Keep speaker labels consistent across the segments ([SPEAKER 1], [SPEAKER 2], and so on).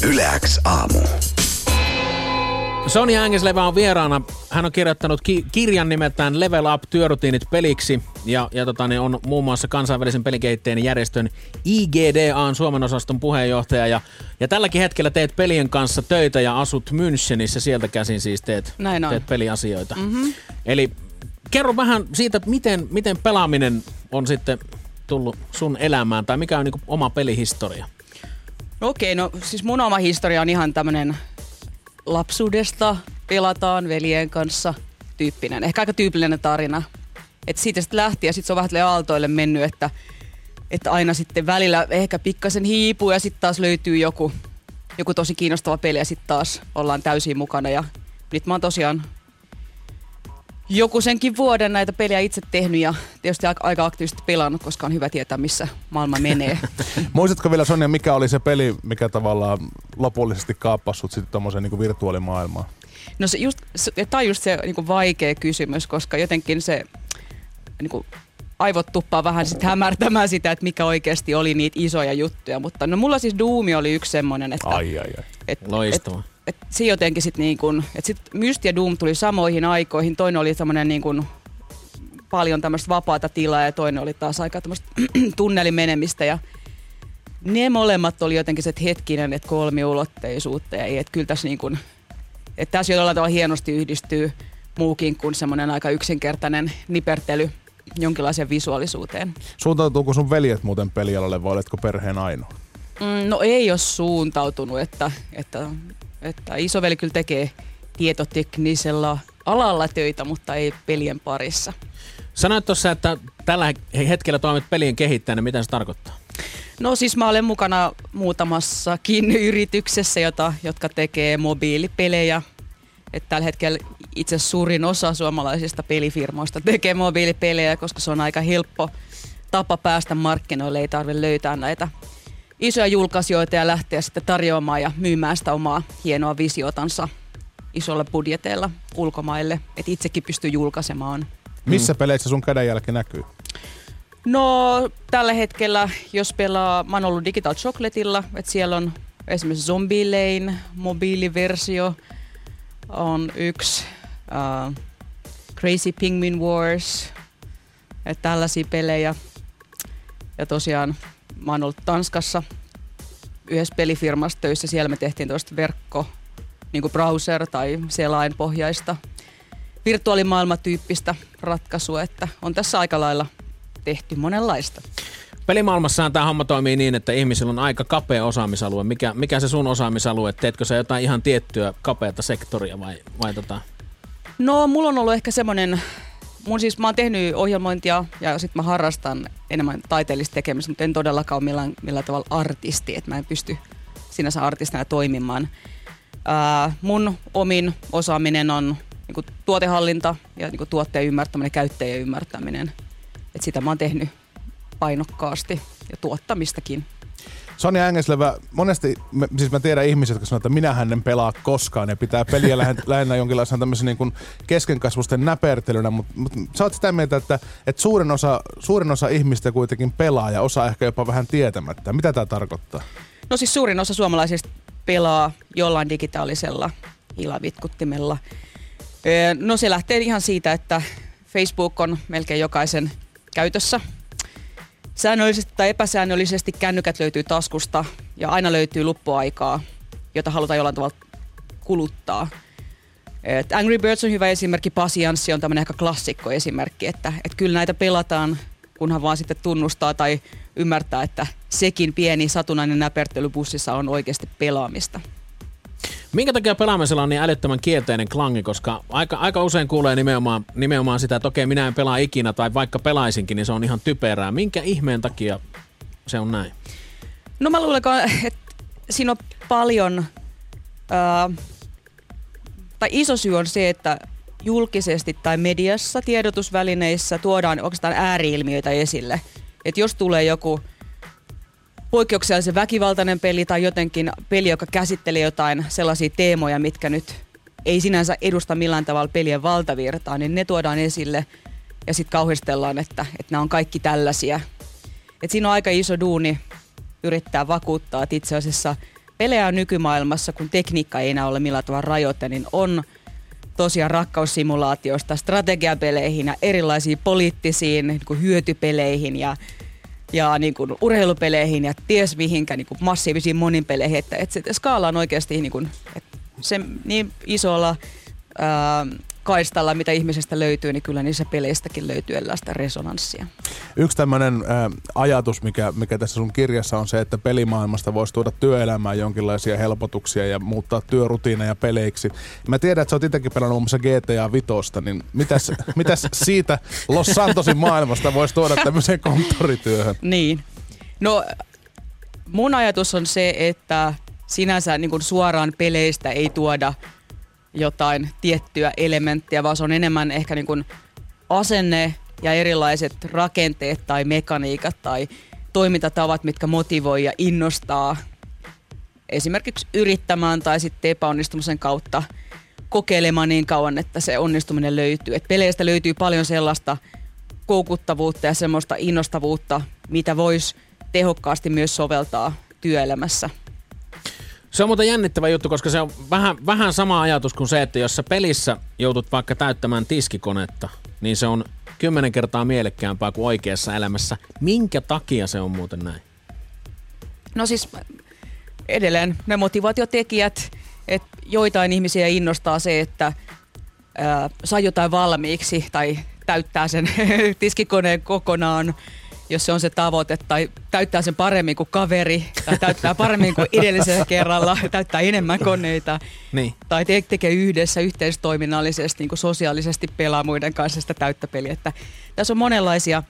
[SPEAKER 1] Yle X aamu.
[SPEAKER 2] Sonja Ängeslevä on vieraana. Hän on kirjoittanut kirjan nimeltään Level Up työrutiinit peliksi ja on muun muassa kansainvälisen pelikehittäjän järjestön IGDA:n Suomen osaston puheenjohtaja ja tälläkin hetkellä teet pelien kanssa töitä ja asut Münchenissä, sieltä käsin siis teet peliasioita. Mm-hmm. Eli kerro vähän siitä, miten pelaaminen on sitten tullut sun elämään tai mikä on niin kuin oma pelihistoria?
[SPEAKER 3] Okei, no siis mun oma historia on ihan tämmönen lapsuudesta pelataan veljen kanssa tyyppinen. Ehkä aika tyypillinen tarina. Että siitä sitten lähti ja sitten se on vähän aaltoille mennyt, että aina sitten välillä ehkä pikkasen hiipuu ja sitten taas löytyy joku tosi kiinnostava peli ja sitten taas ollaan täysin mukana. Ja nyt mä oon tosiaan joku senkin vuoden näitä pelejä itse tehnyt ja tietysti aika aktiivisesti pelannut, koska on hyvä tietää, missä maailma menee.
[SPEAKER 4] Muistatko vielä, Sonja, mikä oli se peli, mikä tavallaan lopullisesti kaappasi sut sitten tommoseen niin kuin virtuaalimaailmaan?
[SPEAKER 3] No tämä on just se niin kuin vaikea kysymys, koska jotenkin se niin kuin aivot tuppaa vähän sit hämärtämään sitä, että mikä oikeasti oli niitä isoja juttuja. Mutta no mulla siis Doom oli yksi semmoinen, että
[SPEAKER 2] loistava.
[SPEAKER 3] Se jotenkin sitten niin kuin, että sitten Myst ja Doom tuli samoihin aikoihin. Toinen oli semmoinen niin kuin paljon tämmöistä vapaata tilaa ja toinen oli taas aika tämmöistä tunnelin menemistä. Ja ne molemmat oli jotenkin se hetkinen, että kolmiulotteisuutta ja että kyllä tässä niin kuin, että tässä jollain tavalla hienosti yhdistyy muukin kuin semmoinen aika yksinkertainen nipertely jonkinlaiseen visuaalisuuteen.
[SPEAKER 4] Suuntautuuko sun veljet muuten pelialalle vai oletko perheen ainoa?
[SPEAKER 3] No ei ole suuntautunut, että isoveli kyllä tekee tietoteknisellä alalla töitä, mutta ei pelien parissa.
[SPEAKER 2] Sanoit tuossa, että tällä hetkellä toimit pelien kehittäjänä. Mitä se tarkoittaa?
[SPEAKER 3] No siis mä olen mukana muutamassakin yrityksessä, jotka tekee mobiilipelejä. Että tällä hetkellä itse suurin osa suomalaisista pelifirmoista tekee mobiilipelejä, koska se on aika helppo tapa päästä markkinoille. Ei tarvitse löytää näitä isoja julkaisijoita ja lähteä sitten tarjoamaan ja myymään sitä omaa hienoa visiotansa isolla budjeteilla ulkomaille. Että itsekin pystyy julkaisemaan.
[SPEAKER 4] Missä peleissä sun kädenjälki näkyy?
[SPEAKER 3] No tällä hetkellä, jos pelaa, mä oon ollut Digital Chocolatella, että siellä on esimerkiksi Zombie Lane, mobiiliversio, on yksi Crazy Penguin Wars, että tällaisia pelejä. Ja tosiaan mä oon ollut Tanskassa yhdessä pelifirmassa töissä, siellä me tehtiin tuosta verkko, niin kuin browser tai selainpohjaista virtuaalimaailmatyyppistä ratkaisua, että on tässä aika lailla tehty monenlaista.
[SPEAKER 2] Pelimaailmassahan tämä homma toimii niin, että ihmisillä on aika kapea osaamisalue. Mikä se sun osaamisalue? Teetkö sä jotain ihan tiettyä kapeata sektoria vai
[SPEAKER 3] No mulla on ollut ehkä semmoinen, mä oon tehnyt ohjelmointia ja sit mä harrastan enemmän taiteellista tekemistä, mutta en todellakaan ole millään tavalla artisti, että mä en pysty sinänsä artistina toimimaan. Mun omin osaaminen on niinku tuotehallinta ja niinku tuotteen ymmärtäminen, käyttäjän ymmärtäminen. Et sitä mä oon tehnyt painokkaasti ja tuottamistakin.
[SPEAKER 4] Sonja Ängeslevä, monesti mä tiedän ihmisiä, jotka sanoo, että minähän en pelaa koskaan ja pitää peliä lähinnä jonkinlaisena tämmöisen niin kuin keskenkasvusten näpertelynä, mutta sä oot sitä mieltä, että suurin osa ihmistä kuitenkin pelaa ja osa ehkä jopa vähän tietämättä. Mitä tää tarkoittaa? No
[SPEAKER 3] siis suurin osa suomalaisista pelaa jollain digitaalisella hilavitkuttimella. No se lähtee ihan siitä, että Facebook on melkein jokaisen käytössä. Säännöllisesti tai epäsäännöllisesti kännykät löytyy taskusta ja aina löytyy loppuaikaa, jota halutaan jollain tavalla kuluttaa. Angry Birds on hyvä esimerkki, Pasianssi on tämmöinen ehkä klassikko esimerkki, että kyllä näitä pelataan, kunhan vaan sitten tunnustaa tai ymmärtää, että sekin pieni satunnainen näpertely bussissa on oikeasti pelaamista.
[SPEAKER 2] Minkä takia pelaamisella on niin älyttömän kielteinen klangi, koska aika usein kuulee nimenomaan sitä, että okei, minä en pelaa ikinä tai vaikka pelaisinkin, niin se on ihan typerää. Minkä ihmeen takia se on näin?
[SPEAKER 3] No mä luulen, että siinä on paljon, tai iso syy on se, että julkisesti tai mediassa, tiedotusvälineissä tuodaan oikeastaan ääri-ilmiöitä esille. Että jos tulee joku poikkeuksellisen väkivaltainen peli tai jotenkin peli, joka käsittelee jotain sellaisia teemoja, mitkä nyt ei sinänsä edusta millään tavalla pelien valtavirtaa, niin ne tuodaan esille ja sitten kauhistellaan, että nämä on kaikki tällaisia. Et siinä on aika iso duuni yrittää vakuuttaa, että itse asiassa pelejä nykymaailmassa, kun tekniikka ei enää ole millään tavalla rajoite, niin on tosiaan rakkaussimulaatioista strategiapeleihin ja erilaisiin poliittisiin niin kuin hyötypeleihin ja niin kuin urheilupeleihin ja ties mihinkä niin kuin massiivisiin moninpeleihin. Että se skaala on oikeasti niin kuin, että se niin isolla kaistalla, mitä ihmisestä löytyy, niin kyllä niissä peleistäkin löytyy erilaista resonanssia.
[SPEAKER 4] Yksi tämmöinen ajatus, mikä tässä sun kirjassa on se, että pelimaailmasta voisi tuoda työelämään jonkinlaisia helpotuksia ja muuttaa työrutiineja peleiksi. Mä tiedän, että sä oot itsekin pelannut muun muassa GTA 5, niin mitäs siitä Los Santosin maailmasta voisi tuoda tämmöiseen konttorityöhön?
[SPEAKER 3] Niin. No mun ajatus on se, että sinänsä niin kuin suoraan peleistä ei tuoda jotain tiettyä elementtiä, vaan se on enemmän ehkä niin kuin asenne ja erilaiset rakenteet tai mekaniikat tai toimintatavat, mitkä motivoi ja innostaa esimerkiksi yrittämään tai sitten epäonnistumisen kautta kokeilemaan niin kauan, että se onnistuminen löytyy. Et peleistä löytyy paljon sellaista koukuttavuutta ja semmoista innostavuutta, mitä voisi tehokkaasti myös soveltaa työelämässä.
[SPEAKER 2] Se on muuten jännittävä juttu, koska se on vähän sama ajatus kuin se, että jos sä pelissä joutut vaikka täyttämään tiskikonetta, niin se on 10 kertaa mielekkäämpää kuin oikeassa elämässä. Minkä takia se on muuten näin?
[SPEAKER 3] No siis edelleen ne motivaatiotekijät, että joitain ihmisiä innostaa se, että saa jotain valmiiksi tai täyttää sen tiskikoneen kokonaan, jos se on se tavoite, tai täyttää sen paremmin kuin kaveri, tai täyttää paremmin kuin edellisellä kerralla, täyttää enemmän koneita, niin. Tai tekee yhdessä yhteistoiminnallisesti, niin kuin sosiaalisesti pelaa muiden kanssa sitä täyttä peliä. Että tässä on monenlaisia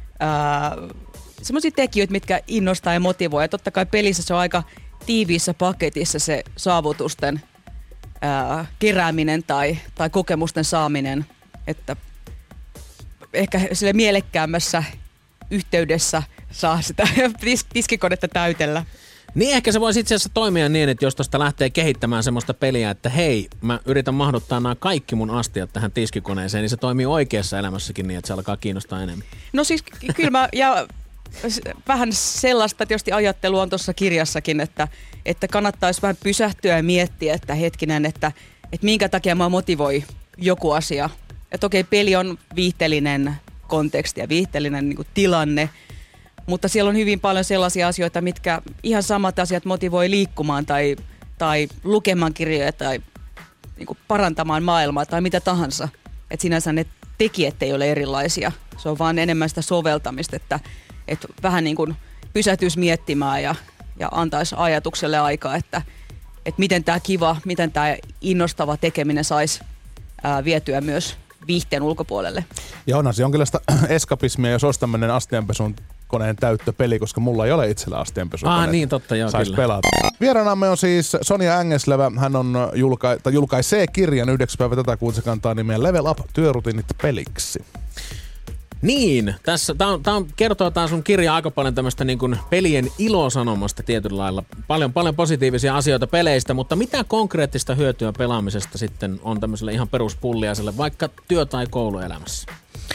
[SPEAKER 3] semmoisia tekijöitä, mitkä innostaa ja motivoi. Ja totta kai pelissä se on aika tiiviissä paketissa se saavutusten kerääminen tai kokemusten saaminen, että ehkä sille mielekkäämmässä yhteydessä saa sitä tiskikonetta täytellä.
[SPEAKER 2] Niin ehkä se voisi itse asiassa toimia niin, että jos tuosta lähtee kehittämään semmoista peliä, että hei, mä yritän mahduttaa nämä kaikki mun astiat tähän tiskikoneeseen, niin se toimii oikeassa elämässäkin niin, että se alkaa kiinnostaa enemmän.
[SPEAKER 3] No siis kyllä ja vähän sellaista tietysti ajattelua on tuossa kirjassakin, että kannattaisi vähän pysähtyä ja miettiä, että hetkinen, että minkä takia mä motivoi joku asia. Että okei, peli on viihteellinen konteksti ja viihteellinen niin kuin tilanne, mutta siellä on hyvin paljon sellaisia asioita, mitkä ihan samat asiat motivoi liikkumaan tai lukemaan kirjoja tai niin kuin parantamaan maailmaa tai mitä tahansa. Että sinänsä ne tekijät ei ole erilaisia. Se on vaan enemmän sitä soveltamista, että vähän niin kuin pysähtyisi miettimään ja antaisi ajatukselle aikaa, että miten tämä kiva, miten tämä innostava tekeminen saisi vietyä myös viihteen ulkopuolelle.
[SPEAKER 4] Ja onhan se jonkinlaista eskapismia, jos olisi tämmöinen astianpesun koneen täyttöpeli, koska mulla ei ole itsellä astianpesukonetta.
[SPEAKER 2] Niin totta, joo,
[SPEAKER 4] sais pelata. Vieraanamme on siis Sonja Ängeslevä. Hän on julkaisee kirjan 9. päivä tätä kuuta, se kantaa nimeä Level Up, työrutiinit peliksi.
[SPEAKER 2] Niin, tää kertoo tää sun kirja aika paljon tämmöistä niin kuin pelien ilosanomasta tietyllä lailla. Paljon positiivisia asioita peleistä, mutta mitä konkreettista hyötyä pelaamisesta sitten on tämmöiselle ihan peruspulliaiselle, vaikka työ- tai kouluelämässä?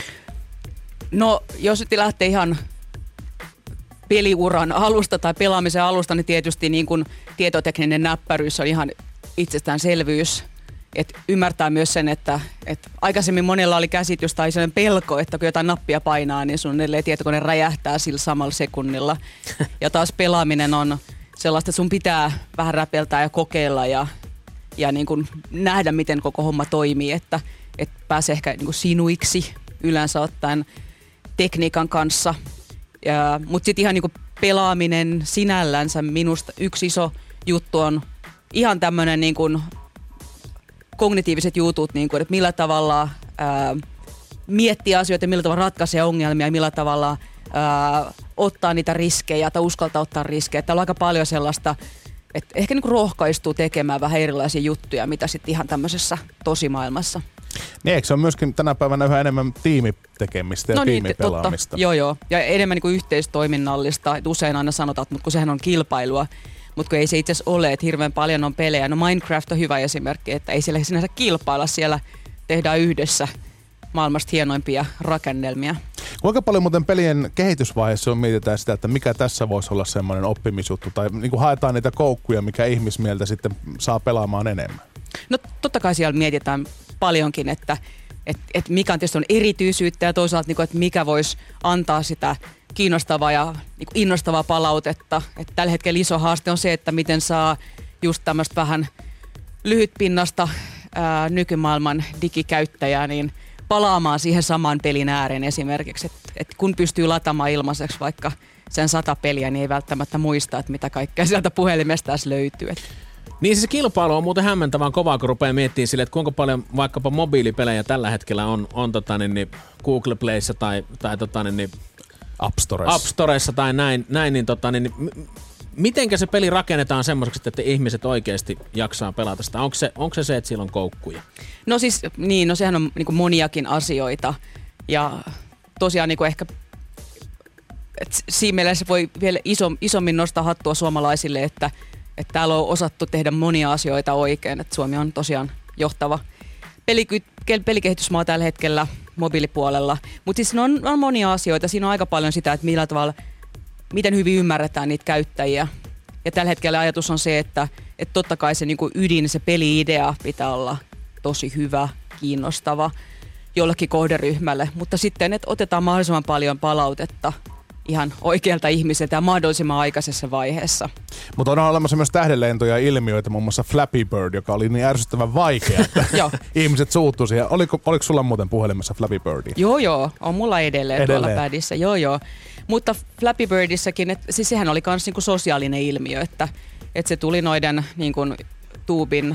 [SPEAKER 2] No, jos nyt lähtee ihan peliuran alusta tai pelaamisen alusta, niin tietysti niin kuin tietotekninen näppäryys on ihan itsestäänselvyys. Että ymmärtää myös sen, että aikaisemmin monella oli käsitys tai sellainen pelko, että kun jotain nappia painaa, niin sun tietokone räjähtää sillä samalla sekunnilla. Ja taas pelaaminen on sellaista, että sun pitää vähän räpeltää ja kokeilla ja niin kuin nähdä, miten koko homma toimii, että pääsee ehkä niin kuin sinuiksi yleensä ottaen tekniikan kanssa. Mutta sitten ihan niin kuin pelaaminen sinällänsä minusta yksi iso juttu on ihan tämmöinen niin kuin kognitiiviset jutut, niin kuin, että millä tavalla miettiä asioita, millä tavalla ratkaisee ongelmia ja millä tavalla ottaa niitä riskejä tai uskaltaa ottaa riskejä. Täällä on aika paljon sellaista, että ehkä niin kuin rohkaistuu tekemään vähän erilaisia juttuja, mitä sitten ihan tämmöisessä tosimaailmassa.
[SPEAKER 4] Niin, eikö se on myöskin tänä päivänä yhä enemmän tiimitekemistä ja tiimipelaamista?
[SPEAKER 3] Totta. Joo. Ja enemmän niin kuin yhteistoiminnallista. Et usein aina sanotaan, että kun sehän on kilpailua. Mutta kun ei se itse asiassa ole, että hirveän paljon on pelejä. No Minecraft on hyvä esimerkki, että ei siellä sinänsä kilpailla. Siellä tehdään yhdessä maailmasta hienoimpia rakennelmia.
[SPEAKER 4] Kuinka paljon muuten pelien kehitysvaiheessa on mietitään sitä, että mikä tässä voisi olla semmoinen oppimisjuttu, tai niin kuin haetaan niitä koukkuja, mikä ihmismieltä sitten saa pelaamaan enemmän? No
[SPEAKER 3] totta kai siellä mietitään paljonkin, että mikä on tietysti on erityisyyttä ja toisaalta, niin kuin, että mikä voisi antaa sitä kiinnostavaa ja niin kuin innostavaa palautetta. Että tällä hetkellä iso haaste on se, että miten saa just tämmöistä vähän lyhytpinnasta nykymaailman digikäyttäjää niin palaamaan siihen saman pelin ääreen esimerkiksi. Että kun pystyy lataamaan ilmaiseksi vaikka sen 100 peliä, niin ei välttämättä muista, että mitä kaikkea sieltä puhelimesta löytyy.
[SPEAKER 2] Niin se kilpailu on muuten hämmentävän kovaa, kun rupeaa miettimään sille, että kuinka paljon vaikkapa mobiilipelejä tällä hetkellä on Google Playssa tai
[SPEAKER 4] App
[SPEAKER 2] Storessa tai näin niin mitenkä se peli rakennetaan semmoiseksi, että ihmiset oikeasti jaksaa pelata sitä? Onko se, että siellä on koukkuja?
[SPEAKER 3] No siis, niin, sehän on niin kuin moniakin asioita ja tosiaan niin kuin ehkä siinä mielessä voi vielä isommin nostaa hattua suomalaisille, että täällä on osattu tehdä monia asioita oikein, että Suomi on tosiaan johtava pelikehitysmaa tällä hetkellä mobiilipuolella. Mutta siis on monia asioita, siinä on aika paljon sitä, että millä tavalla, miten hyvin ymmärretään niitä käyttäjiä. Ja tällä hetkellä ajatus on se, että totta kai se niinku ydin, se peli-idea pitää olla tosi hyvä, kiinnostava jollekin kohderyhmälle. Mutta sitten, että otetaan mahdollisimman paljon palautetta ihan oikealta ihmiseltä ja mahdollisimman aikaisessa vaiheessa.
[SPEAKER 4] Mutta on olemassa myös tähdenlentoja ilmiöitä, muun muassa Flappy Bird, joka oli niin ärsyttävän vaikea, että ihmiset suuttuu siihen. Oliko sulla muuten puhelimessa Flappy Birdia?
[SPEAKER 3] Joo, on mulla edelleen. Tuolla pädissä. Joo. Mutta Flappy Birdissäkin, siis sehän oli myös niinku sosiaalinen ilmiö, että se tuli noiden niinku Tuubin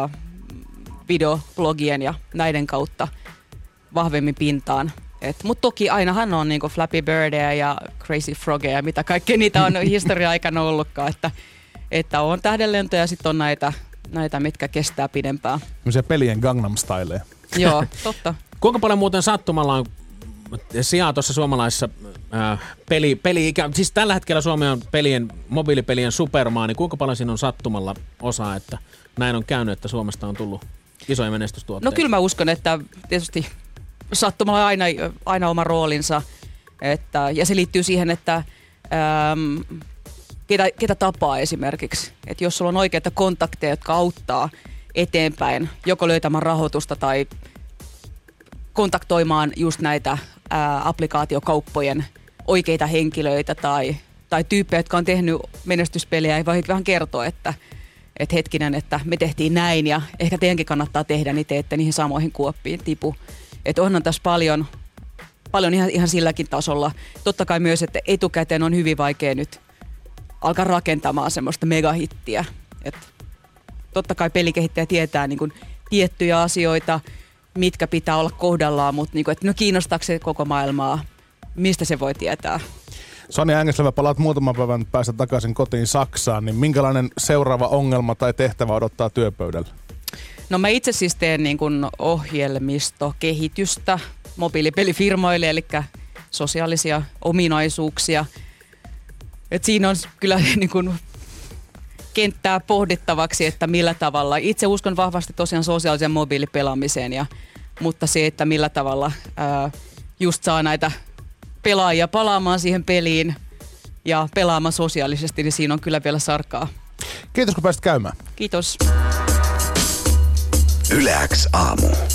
[SPEAKER 3] videoblogien ja näiden kautta vahvemmin pintaan. Mutta toki ainahan on niinku Flappy Birdia ja Crazy Frogia ja mitä kaikkea niitä on historia-aikana ollutkaan. Että on tähdenlentoja ja sitten on näitä, mitkä kestää pidempään.
[SPEAKER 4] Sellaisia pelien Gangnam Styleja.
[SPEAKER 3] Joo, totta.
[SPEAKER 2] Kuinka paljon muuten sattumalla on sijaa tuossa suomalaisessa siis tällä hetkellä Suomi on mobiilipelien supermaa, niin kuinka paljon siinä on sattumalla osaa, että näin on käynyt, että Suomesta on tullut isoja menestystuotteita?
[SPEAKER 3] No kyllä mä uskon, että tietysti sattumalla on aina oma roolinsa, ja se liittyy siihen, että ketä tapaa esimerkiksi. Että jos sulla on oikeita kontakteja, jotka auttaa eteenpäin, joko löytämään rahoitusta tai kontaktoimaan just näitä applikaatiokauppojen oikeita henkilöitä tai tyyppejä, jotka on tehnyt menestyspeliä ja voi vähän kertoa, että hetkinen, että me tehtiin näin ja ehkä teidänkin kannattaa tehdä, niin te ette niihin samoihin kuoppiin tipu. Että onhan tässä paljon ihan silläkin tasolla. Totta kai myös, että etukäteen on hyvin vaikea nyt alkaa rakentamaan semmoista megahittiä. Että totta kai pelikehittäjä tietää niin kuin tiettyjä asioita, mitkä pitää olla kohdallaan, mutta niin kuin, että kiinnostaako se koko maailmaa, mistä se voi tietää?
[SPEAKER 4] Sonja Ängeslevä, palaat muutaman päivän päästä takaisin kotiin Saksaan, niin minkälainen seuraava ongelma tai tehtävä odottaa työpöydällä?
[SPEAKER 3] No mä itse siis teen niin kuin ohjelmistokehitystä mobiilipelifirmoille, eli sosiaalisia ominaisuuksia. Et siinä on kyllä niin kuin kenttää pohdittavaksi, että millä tavalla. Itse uskon vahvasti tosiaan sosiaaliseen mobiilipelaamiseen, mutta se, että millä tavalla just saa näitä pelaajia palaamaan siihen peliin ja pelaamaan sosiaalisesti, niin siinä on kyllä vielä sarkaa.
[SPEAKER 4] Kiitos kun pääsit käymään.
[SPEAKER 3] Kiitos.
[SPEAKER 1] Yle X aamu.